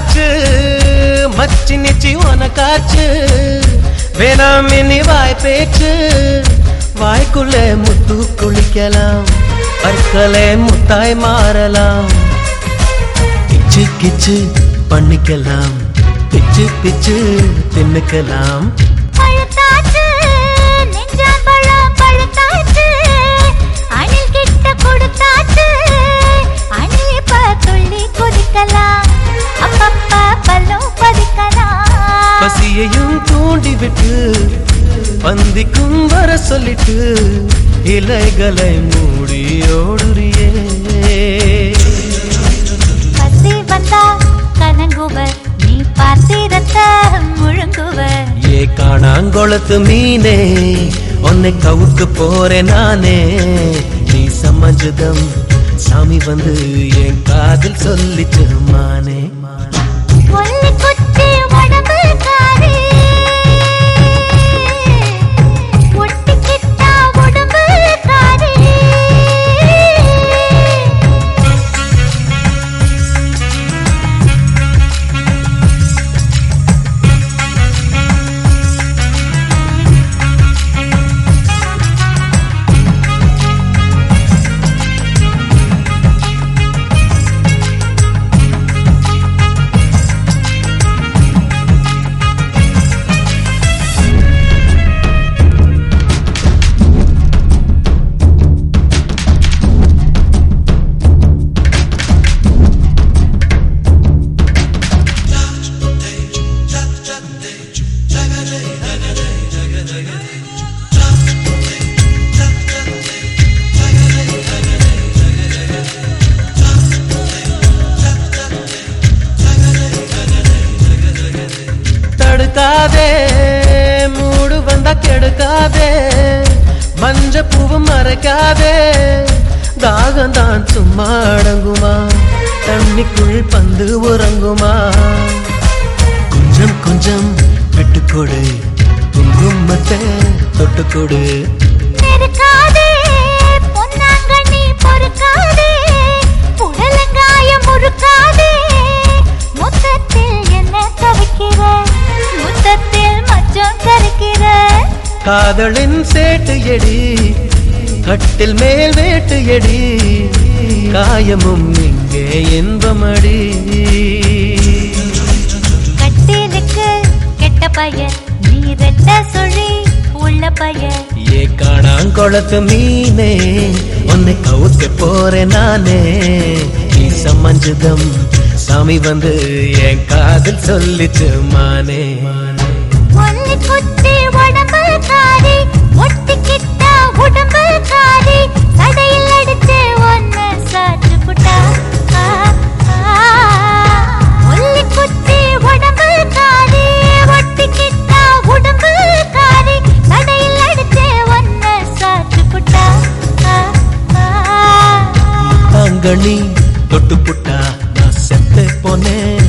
எனக்காச்சு மச்சி நிச்சி உனக்காச்சு வேணாம் இனி வாய் பேச்சு வாய்க்குள்ள முத்து குளிக்கலாம் பற்களே முத்தாய் மாறலாம் கிச்சு கிச்சு பண்ணிக்கலாம் பிச்சு பிச்சு தின்னுக்கலாம் பசியையும் தூண்டிவிட்டு பந்திக்கும் வர சொல்லிட்டு இலைகளை மூடி ஓடுறியே பசி வந்தா கலங்குவர் நீ பாத்திரத்த முழுங்குவர் ஏ காணாங்கொளத்து மீனே உன்னை கவுக்கு போறேன் நானே நீ சமஞ்சதம் சாமி வந்து என் காதில் சொல்லிச்சு மானே தடுக்காதே மூடு வந்தா கெடுக்காதே மஞ்ச பூவு மறைக்காதே தாகந்தான் சும்மா அடங்குமா தண்ணிக்குள் பந்து உறங்குமா கொஞ்சம் கொஞ்சம் விட்டுக்கொடு குங்குமத்தை தொட்டுக்கொடு காதலின் சேட்டு எடி கட்டில் மேல் வேட்டு எடி காயமும் இங்கே இன்பமடி கட்டிலுக்கு கெட்ட பையன் நீ ரெட்ட சொல்லி உள்ள பையன் ஏ காணாங்கொளத்து மீனே உன்னை கவுக்க போறேன் நானே நீ சமஞ்சதம் சாமி வந்து என் காதில் சொல்லிச்சு மானே கணி தொட்டு புட்டா நான் செத்து போனேன்